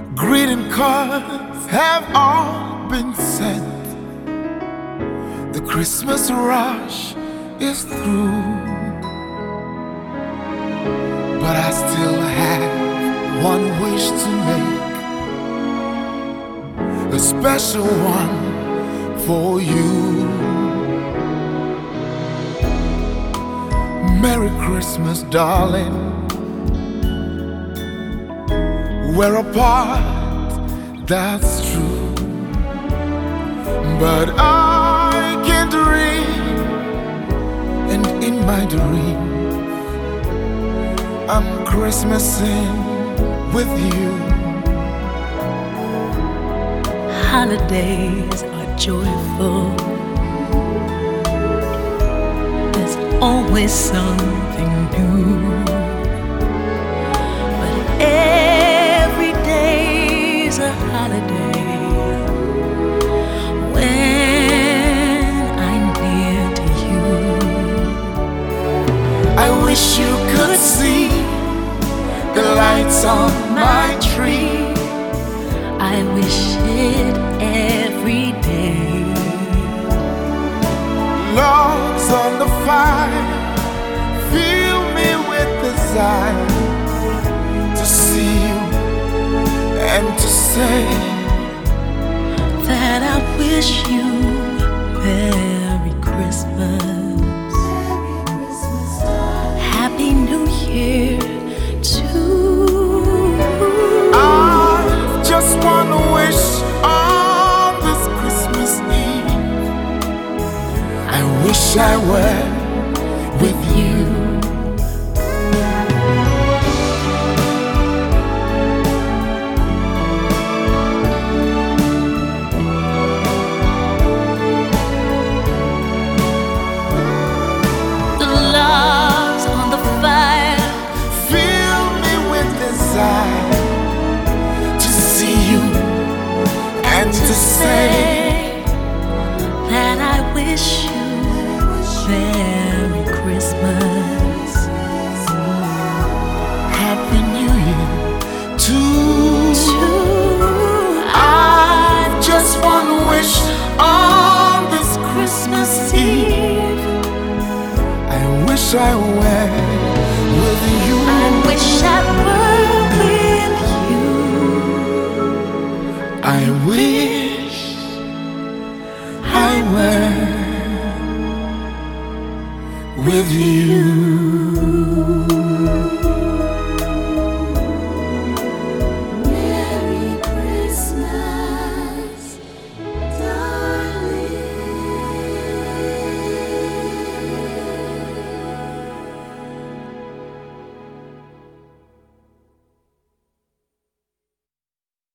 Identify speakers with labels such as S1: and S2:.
S1: Greeting cards have all been sent. The Christmas rush is through, but I still have one wish to make, a special one for you. Merry Christmas, darling. We're apart, that's true, but I can dream, and in my dream I'm Christmasing with you.
S2: Holidays are joyful. There's always something new, but every day's a holiday when I'm near to you.
S1: I wish you could see the lights on my tree.
S2: I wish it every day.
S1: Logs on the fire fill me with desire to see you and to say
S2: that I wish you Merry Christmas, Happy New Year too.
S1: Just one wish on this Christmas Eve. I wish I were with you.
S2: The logs on the fire
S1: fill me with desire to see you and to say